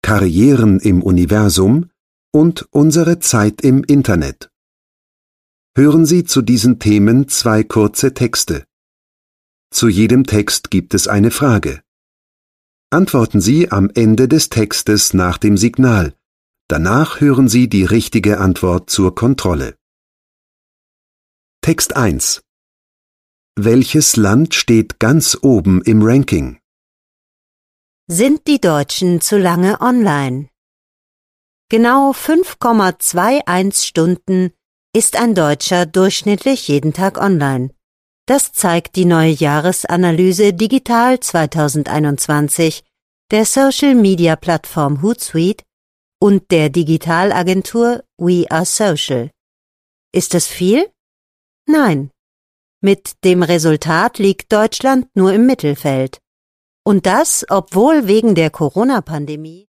Karrieren im Universum und unsere Zeit im Internet. Hören Sie zu diesen Themen 2 kurze Texte. Zu jedem Text gibt es eine Frage. Antworten Sie am Ende des Textes nach dem Signal. Danach hören Sie die richtige Antwort zur Kontrolle. Text 1. Welches Land steht ganz oben im Ranking? Sind die Deutschen zu lange online? Genau 5,21 Stunden ist ein Deutscher durchschnittlich jeden Tag online. Das zeigt die neue Jahresanalyse Digital 2021 der Social-Media-Plattform Hootsuite und der Digitalagentur We Are Social. Ist es viel? Nein. Mit dem Resultat liegt Deutschland nur im Mittelfeld. Und das, obwohl wegen der Corona-Pandemie